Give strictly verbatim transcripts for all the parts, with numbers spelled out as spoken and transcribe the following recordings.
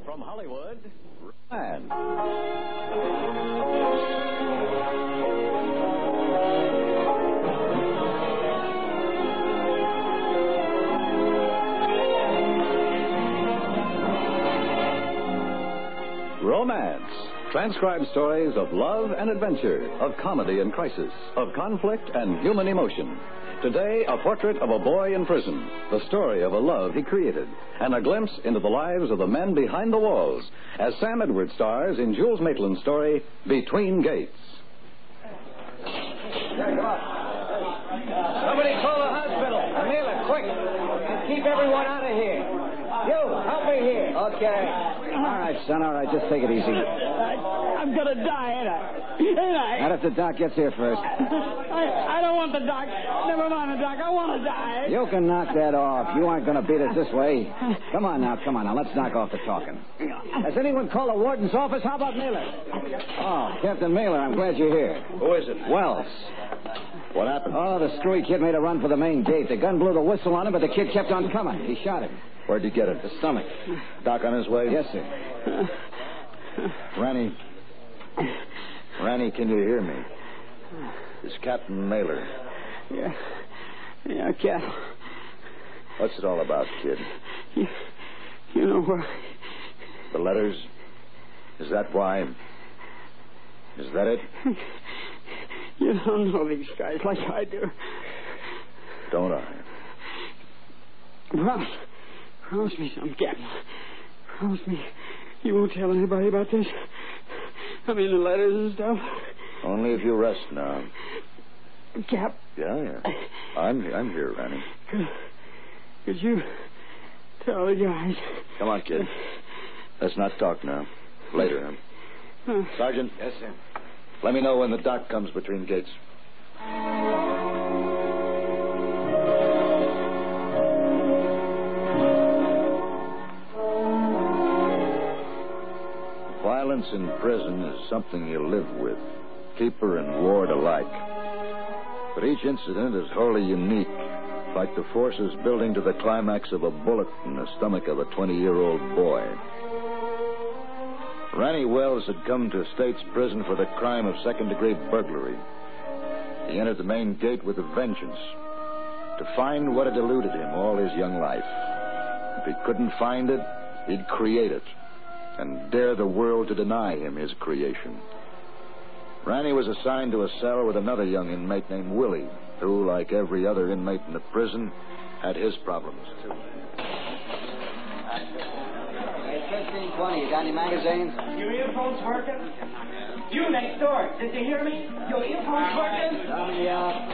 From Hollywood, Romance. Romance. Transcribed stories of love and adventure, of comedy and crisis, of conflict and human emotion. Today, a portrait of a boy in prison, the story of a love he created, and a glimpse into the lives of the men behind the walls, as Sam Edwards stars in Jules Maitland's story, Between Gates. Somebody call the hospital. Amelia, quick. And keep everyone out of here. You, help me here. Okay. All right, son, all right. Just take it easy. I, I'm going to die, ain't I? Ain't I? Not if the doc gets here first. I, I don't want the doc. Never mind the doc. I want to die. You can knock that off. You aren't going to beat it this way. Come on now, come on now. Let's knock off the talking. Has anyone called the warden's office? How about Mailer? Oh, Captain Mailer, I'm glad you're here. Who is it? Wells. What happened? Oh, the screwy kid made a run for the main gate. The gun blew the whistle on him, but the kid kept on coming. He shot him. Where'd you get it? The stomach. Doc on his way? Yes, sir. Ranny. Ranny, can you hear me? It's Captain Mailer. Yeah. Yeah, Cap. What's it all about, kid? You, you know why? The letters? Is that why? Is that it? You don't know these guys like I do. Don't I? Promise. Promise me something, Captain. Promise me you won't tell anybody about this. I mean, the letters and stuff. Only if you rest now. Cap. Yeah, yeah. I'm, I'm here, Ranny. Could, could you tell the guys? Come on, kid. Let's not talk now. Later, huh? Uh, Sergeant. Yes, sir. Let me know when the doc comes between gates. Violence in prison is something you live with, keeper and ward alike. But each incident is wholly unique, like the forces building to the climax of a bullet in the stomach of a twenty-year-old boy. Ranny Wells had come to state's prison for the crime of second-degree burglary. He entered the main gate with a vengeance, to find what had eluded him all his young life. If he couldn't find it, he'd create it, and dare the world to deny him his creation. Ranny was assigned to a cell with another young inmate named Willie, who, like every other inmate in the prison, had his problems, too. fifteen twenty, you got any magazines? Your earphones working? You next door. Did you hear me? Your earphones working? Yeah.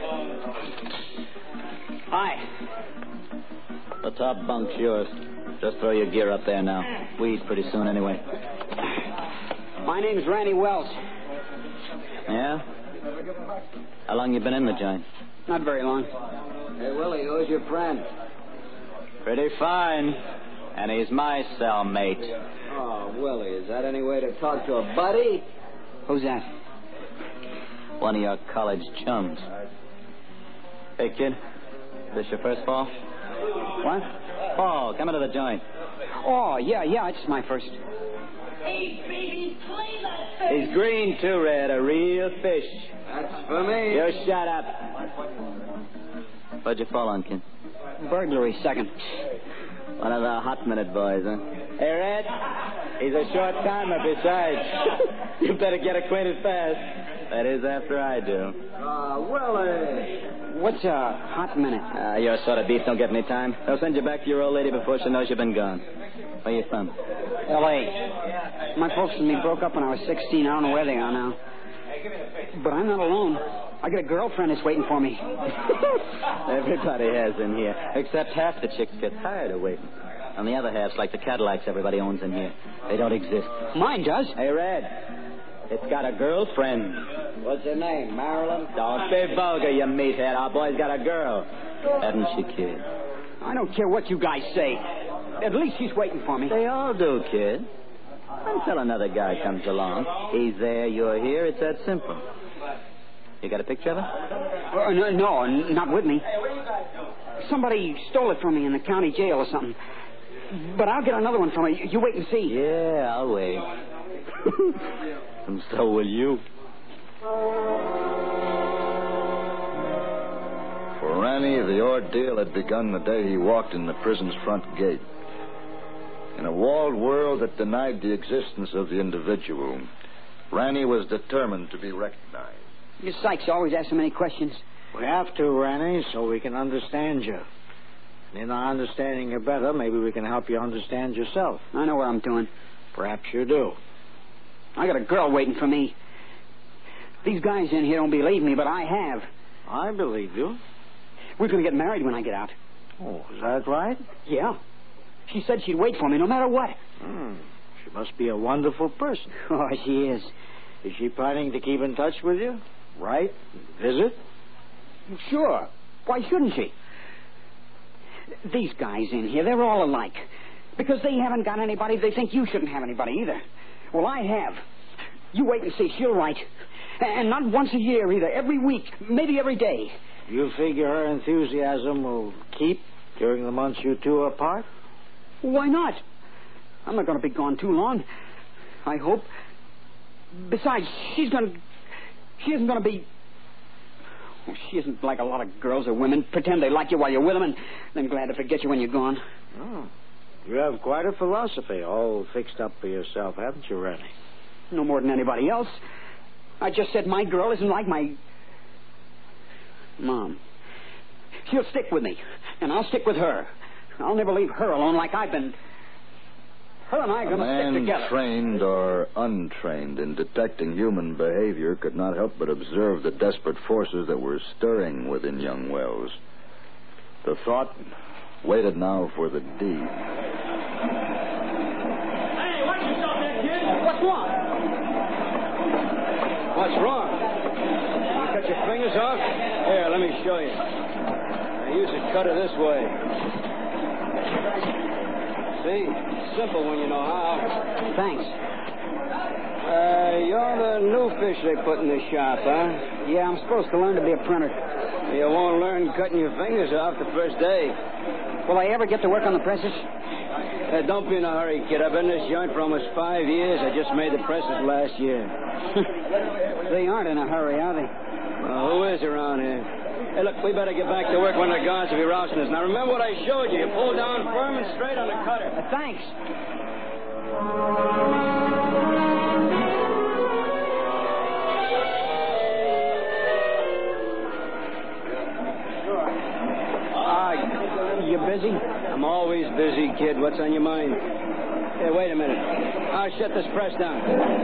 Hi. The top bunk's yours. Just throw your gear up there now. We eat pretty soon anyway. my name's Randy Wells. Yeah? How long you been in the joint? Not very long. Hey, Willie, who's your friend? Pretty fine. And he's my cellmate. Oh, Willie, is that any way to talk to a buddy? Who's that? One of your college chums. Hey, kid. This your first fall? What? Oh, come into the joint. Oh, yeah, yeah, it's my first. Hey, baby, play that thing. He's green, too, Red. A real fish. That's for me. You shut up. What'd you fall on, kid? Burglary, second. One of the hot minute boys, huh? Hey, Red. He's a short timer besides. You better get acquainted fast. That is after I do. Ah, uh, Willie. What's a hot minute? Ah, uh, your sort of beef don't get any time. They'll send you back to your old lady before she knows you've been gone. Where you from? L A My folks and me broke up when I was sixteen. I don't know where they are now. But I'm not alone. I got a girlfriend that's waiting for me. Everybody has in here, except half the chicks get tired of waiting. And the other half's like the Cadillacs everybody owns in here. They don't exist. Mine does. Hey, Red. It's got a girlfriend. What's her name, Marilyn? Don't be vulgar, you meathead. Our boy's got a girl. Hasn't she, kid? I don't care what you guys say. At least she's waiting for me. They all do, kid. Until another guy comes along. He's there, you're here. It's that simple. You got a picture of her? Uh, no, no, not with me. Somebody stole it from me in the county jail or something. But I'll get another one from her. You, you wait and see. Yeah, I'll wait. And so will you. For Ranny, the ordeal had begun the day he walked in the prison's front gate. In a walled world that denied the existence of the individual, Ranny was determined to be recognized. You Sykes always ask so many questions. We have to, Ranny, so we can understand you. And in our understanding you better, maybe we can help you understand yourself. I know what I'm doing. Perhaps you do. I got a girl waiting for me. These guys in here don't believe me, but I have. I believe you. We're going to get married when I get out. Oh, is that right? Yeah. She said she'd wait for me no matter what. Hmm. She must be a wonderful person. Oh, she is. Is she planning to keep in touch with you? Write? Visit? Sure. Why shouldn't she? These guys in here, they're all alike. Because they haven't got anybody, they think you shouldn't have anybody either. Well, I have. You wait and see. She'll write. And not once a year either. Every week. Maybe every day. You figure her enthusiasm will keep during the months you two are apart? Why not? I'm not going to be gone too long. I hope. Besides, she's going to... She isn't going to be... Well, she isn't like a lot of girls or women. Pretend they like you while you're with them and then glad to forget you when you're gone. Oh. You have quite a philosophy all fixed up for yourself, haven't you, Ranny? No more than anybody else. I just said my girl isn't like my... Mom. She'll stick with me, and I'll stick with her. I'll never leave her alone like I've been... Her and I are going to stick together. A man trained or untrained in detecting human behavior could not help but observe the desperate forces that were stirring within young Wells. The thought waited now for the deed. Hey, watch yourself there, kid. What's wrong? What's wrong? You cut your fingers off? Here, let me show you. I use a cutter this way. See? Simple when you know how. Thanks. Uh, you're the new fish they put in the shop, huh? Yeah, I'm supposed to learn to be a printer. You won't learn cutting your fingers off the first day. Will I ever get to work on the presses? Uh, don't be in a hurry, kid. I've been in this joint for almost five years. I just made the presses last year. They aren't in a hurry, are they? Well, who is around here? Hey, look, we better get back to work when the guards will be rousing us. Now, remember what I showed you. You pull down firm and straight on the cutter. Uh, thanks. Ah, you busy? I'm always busy, kid. What's on your mind? Hey, wait a minute. I'll shut this press down.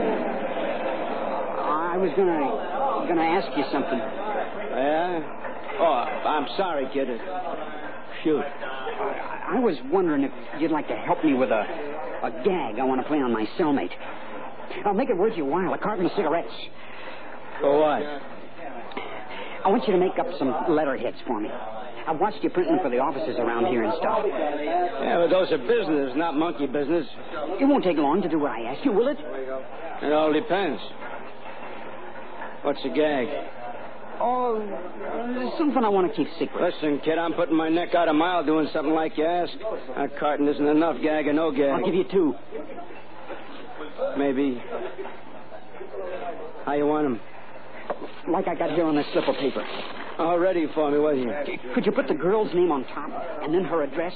I was gonna gonna ask you something. Yeah? Oh, I'm sorry, kid. Shoot. I, I was wondering if you'd like to help me with a a gag I want to play on my cellmate. I'll make it worth your while. A carton of cigarettes. For what? I want you to make up some letterheads for me. I've watched you printing for the offices around here and stuff. Yeah, but those are business, not monkey business. It won't take long to do what I ask you, will it? It all depends. What's the gag? Oh, there's something I want to keep secret. Listen, kid, I'm putting my neck out a mile doing something like you ask. That carton isn't enough, gag or no gag. I'll give you two. Maybe. How you want them? Like I got here on this slip of paper. All ready for me, will you? Could you put the girl's name on top and then her address?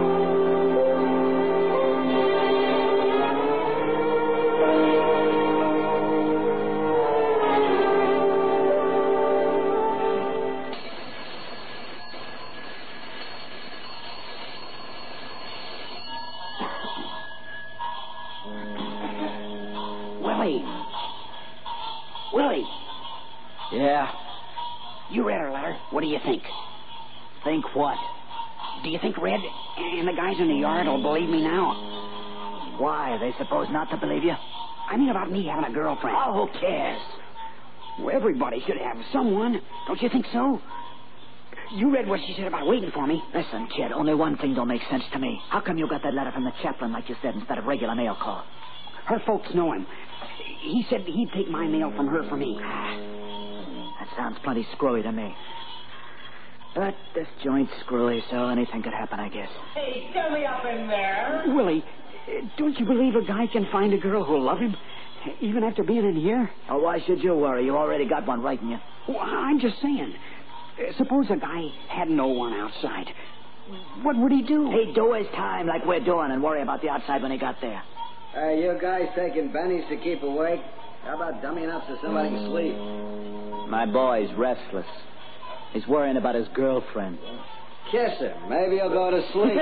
Willie. Willie. Yeah? You read her letter. What do you think? Think what? Do you think Red and the guys in the yard will believe me now? Why? They suppose not to believe you? I mean about me having a girlfriend. Oh, who cares? Well, everybody should have someone. Don't you think so? You read what she said about waiting for me. Listen, kid, only one thing don't make sense to me. How come you got that letter from the chaplain, like you said, instead of regular mail call? Her folks know him. He said he'd take my mail from her for me. That sounds plenty screwy to me. But this joint's screwy, so anything could happen, I guess. Hey, get me up in there. Willie, don't you believe a guy can find a girl who'll love him, even after being in here? Oh, why should you worry? You already got one right in you. Well, I'm just saying. Suppose a guy had no one outside. What would he do? He'd do his time like we're doing and worry about the outside when he got there. Are you guys taking bennies to keep awake? How about dummying up so somebody can sleep? My boy's restless. He's worrying about his girlfriend. Kiss her. Maybe he'll go to sleep.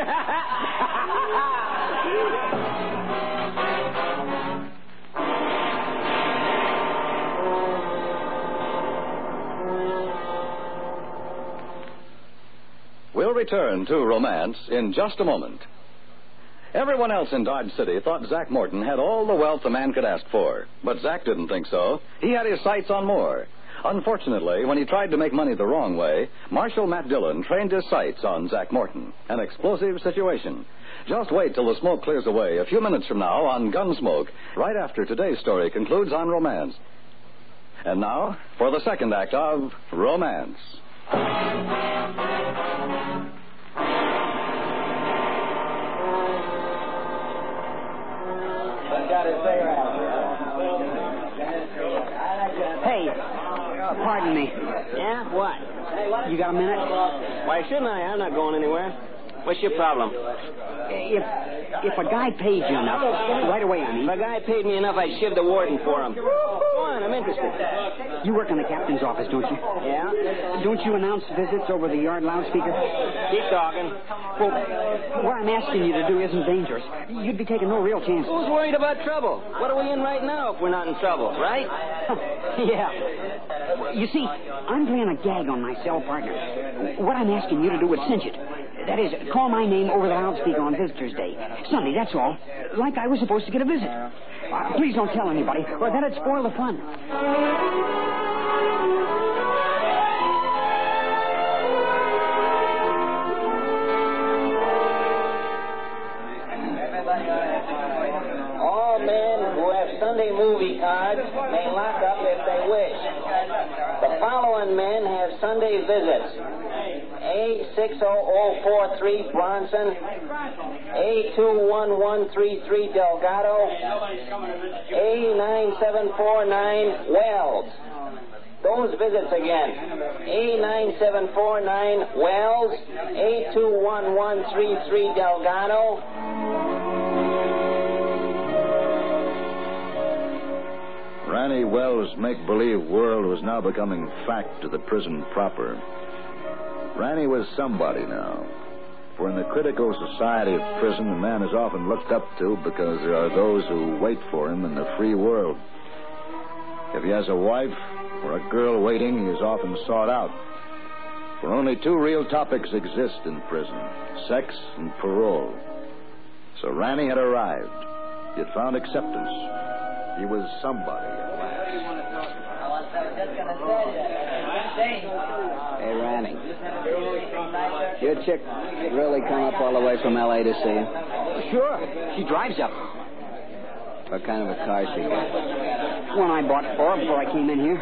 We'll return to romance in just a moment. Everyone else in Dodge City thought Zach Morton had all the wealth a man could ask for. But Zach didn't think so. He had his sights on more. Unfortunately, when he tried to make money the wrong way, Marshal Matt Dillon trained his sights on Zach Morton. An explosive situation. Just wait till the smoke clears away a few minutes from now on Gunsmoke, right after today's story concludes on romance. And now, for the second act of Romance. Hey, uh, pardon me. Yeah? What? You got a minute? Why shouldn't I? I'm not going anywhere. What's your problem? If if a guy paid you enough, right away, I mean. If a guy paid me enough, I'd shiv the warden for him. Go on, I'm interested. You work in the captain's office, don't you? Yeah? Don't you announce visits over the yard loudspeaker? Keep talking. Well, what I'm asking you to do isn't dangerous. You'd be taking no real chances. Who's worried about trouble? What are we in right now if we're not in trouble, right? Yeah. You see, I'm playing a gag on my cell partner. What I'm asking you to do would cinch it. That is, call my name over the loudspeaker on Visitor's Day. Sunday, that's all. Like I was supposed to get a visit. Uh, please don't tell anybody, or that'd spoil the fun. All men who have Sunday movie cards may lock up if they wish. The following men have Sunday visits. A six zero zero four three Bronson, A two one one three three Delgado, A nine seven four nine Wells. Those visits again. A nine seven four nine Wells, A two one one three three Delgado. Ranny Wells' make-believe world was now becoming fact to the prison proper. Ranny was somebody now. For in the critical society of prison, a man is often looked up to because there are those who wait for him in the free world. If he has a wife or a girl waiting, he is often sought out. For only two real topics exist in prison, sex and parole. So Ranny had arrived. He had found acceptance. He was somebody at last. Hey, Ranny. Your chick really come up all the way from L A to see you? Sure. She drives up. What kind of a car she got? One I bought for her before I came in here.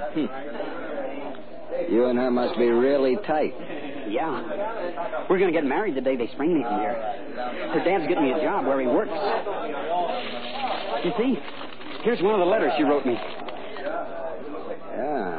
Hmm. You and her must be really tight. Yeah. We're going to get married the day they spring me from here. Her dad's getting me a job where he works. You see, here's one of the letters she wrote me. Yeah.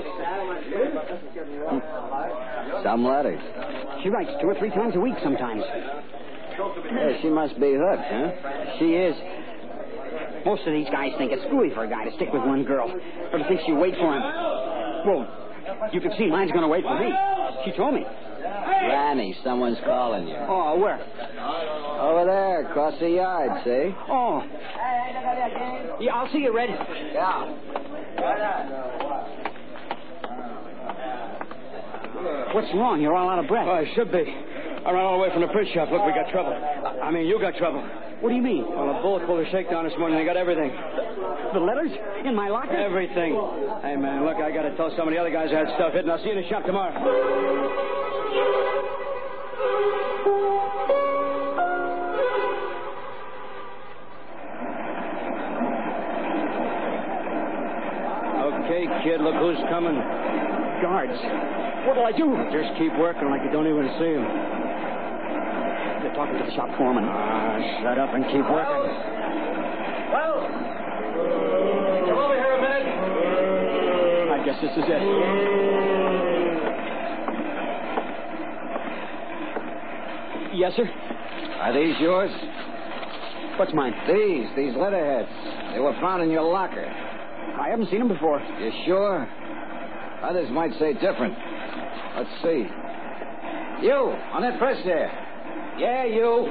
Some letters. She writes two or three times a week sometimes. Yeah, she must be hooked, huh? She is. Most of these guys think it's screwy for a guy to stick with one girl, or to think she'll wait for him. Well, you can see mine's going to wait for me. She told me. Ranny, someone's calling you. Oh, where? Over there, across the yard, see? Oh. Yeah, I'll see you, Red. Yeah. What's wrong? You're all out of breath. Oh, I should be. I ran all the way from the print shop. Look, we got trouble. I mean, you got trouble. What do you mean? Well, a bullet pulled a shakedown this morning. They got everything. The letters? In my locker? Everything. Hey, man, look, I got to tell some of the other guys I had stuff hidden. I'll see you in the shop tomorrow. Okay, kid, look who's coming. Guards. What'll I do? Just keep working like you don't even see them. The talking to the shop foreman. Ah, shut up and keep working. Well, come over here a minute. I guess this is it. Yes, sir? Are these yours? What's mine? These, these letterheads. They were found in your locker. I haven't seen them before. You sure? Others might say different. Let's see. You, on that press there. Yeah, you.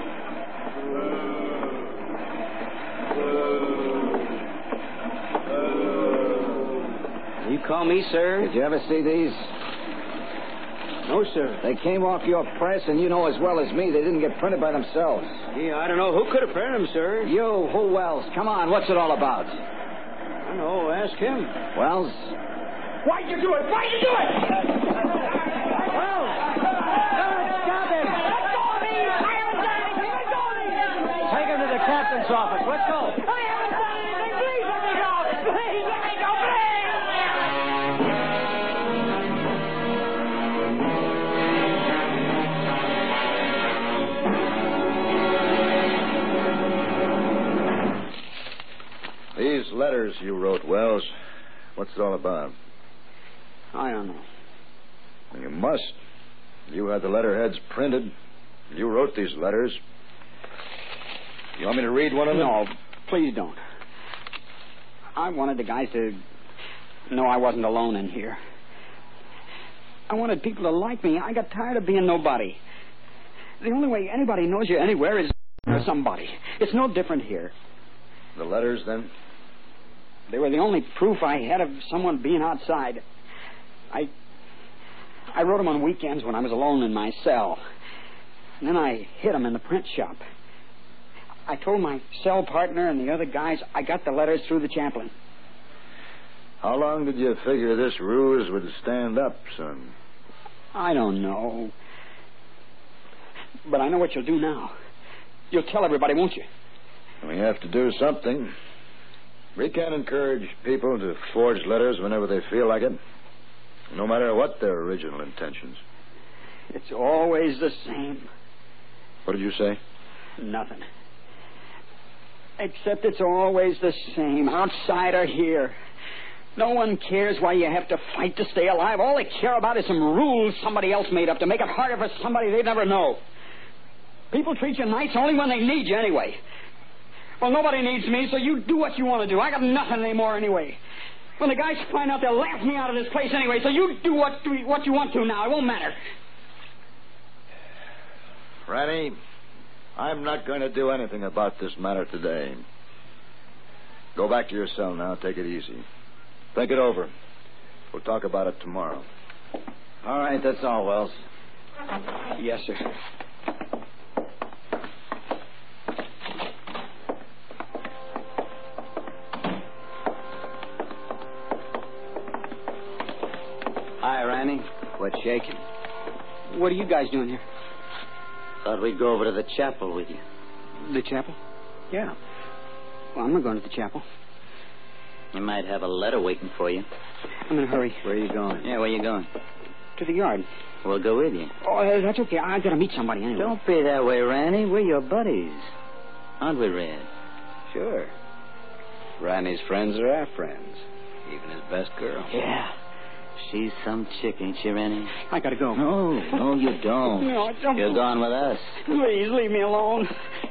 You call me, sir? Did you ever see these? No, sir. They came off your press, and you know as well as me they didn't get printed by themselves. Yeah, I don't know. Who could have printed them, sir? You, who Wells? Come on, what's it all about? I don't know. Ask him. Wells? Why'd you do it? Why'd you do it? Wells! Stop him! Let go of me! I haven't done anything! Let go of me! Take him to the captain's office. Let's go. I haven't done anything! Please let me go! Please let me go! These letters you wrote, Wells, what's it all about? I don't know. You must. You had the letterheads printed. You wrote these letters. You want me to read one of them? No, please don't. I wanted the guys to know I wasn't alone in here. I wanted people to like me. I got tired of being nobody. The only way anybody knows you anywhere is somebody. It's no different here. The letters, then? They were the only proof I had of someone being outside. I I wrote them on weekends when I was alone in my cell. And then I hid them in the print shop. I told my cell partner and the other guys I got the letters through the chaplain. How long did you figure this ruse would stand up, son? I don't know. But I know what you'll do now. You'll tell everybody, won't you? We have to do something. We can't encourage people to forge letters whenever they feel like it, no matter what their original intentions. It's always the same. What did you say? Nothing. Except it's always the same. Outside or here. No one cares why you have to fight to stay alive. All they care about is some rules somebody else made up to make it harder for somebody they never know. People treat you nice only when they need you anyway. Well, nobody needs me, so you do what you want to do. I got nothing anymore anyway. When the guys find out, they'll laugh me out of this place anyway, so you do what, what you want to now. It won't matter. Ranny, I'm not going to do anything about this matter today. Go back to your cell now. Take it easy. Think it over. We'll talk about it tomorrow. All right, that's all, Wells. Yes, sir. Hi, Randy. What's shaking? What are you guys doing here? Thought we'd go over to the chapel with you. The chapel? Yeah. Well, I'm not going to the chapel. You might have a letter waiting for you. I'm in a hurry. Where are you going? Yeah, where you going? To the yard. We'll go with you. Oh, uh, that's okay. I got to meet somebody anyway. Don't be that way, Randy. We're your buddies. Aren't we, Red? Sure. Randy's friends are our friends. Even his best girl. Yeah. She's some chick, ain't she, Randy? I got to go. No, no, you don't. No, I don't. You're going with us. Please, leave me alone.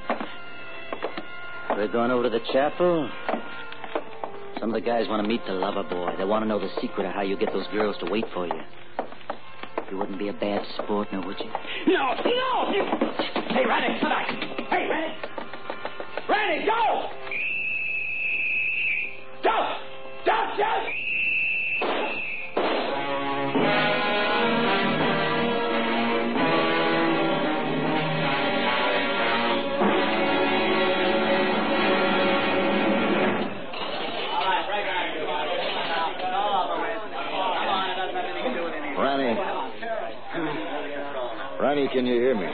We're going over to the chapel. Some of the guys want to meet the lover boy. They want to know the secret of how you get those girls to wait for you. You wouldn't be a bad sport, now, would you? No, no! You... Hey, Randy, come back. Hey, Randy! Randy, go! Don't! Don't, just... Ronnie. Ronnie, can you hear me?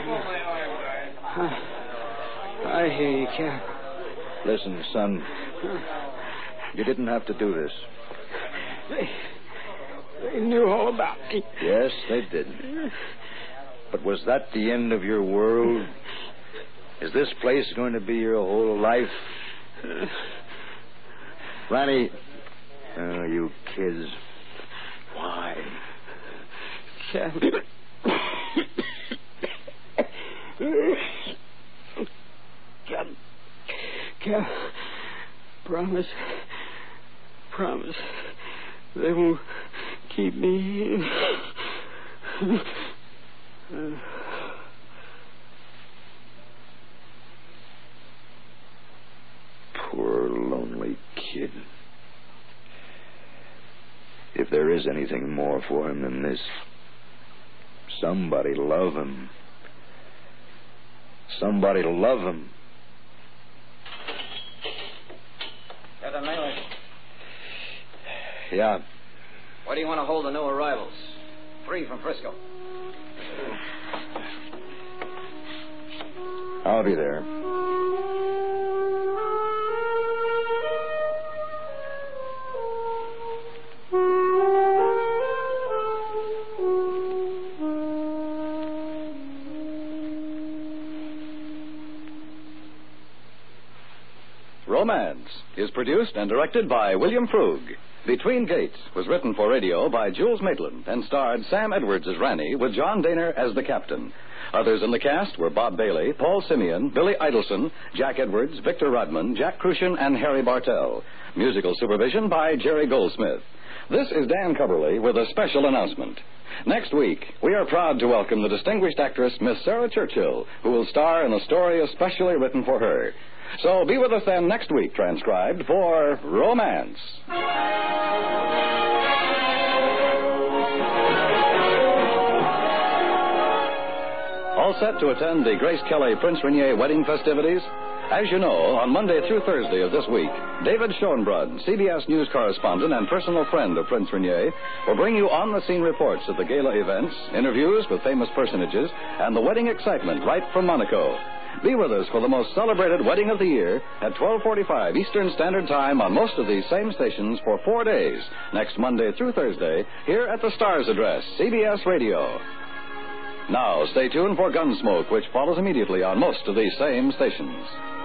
I hear you, Cap. Listen, son. You didn't have to do this. They, they knew all about me. Yes, they did. But was that the end of your world? Is this place going to be your whole life? Ronnie, oh, you kids. Why? Cap. Cap. Cap. Promise. Promise. They won't keep me. uh. Poor, lonely kid. If there is anything more for him than this, somebody love him. Somebody to love him. Captain Mailer. Yeah. Why do you want to hold the new arrivals? Three from Frisco. I'll be there. Romance is produced and directed by William Frug. Between Gates was written for radio by Jules Maitland and starred Sam Edwards as Ranny with John Daner as the captain. Others in the cast were Bob Bailey, Paul Simeon, Billy Idelson, Jack Edwards, Victor Rodman, Jack Crucian, and Harry Bartell. Musical supervision by Jerry Goldsmith. This is Dan Coverly with a special announcement. Next week, we are proud to welcome the distinguished actress Miss Sarah Churchill, who will star in a story especially written for her. So be with us then next week, transcribed for Romance. All set to attend the Grace Kelly Prince Rainier wedding festivities? As you know, on Monday through Thursday of this week, David Schoenbrod, C B S News correspondent and personal friend of Prince Rainier, will bring you on-the-scene reports of the gala events, interviews with famous personages, and the wedding excitement right from Monaco. Be with us for the most celebrated wedding of the year at twelve forty-five Eastern Standard Time on most of these same stations for four days, next Monday through Thursday, here at the Stars address, C B S Radio. Now, stay tuned for Gunsmoke, which follows immediately on most of these same stations.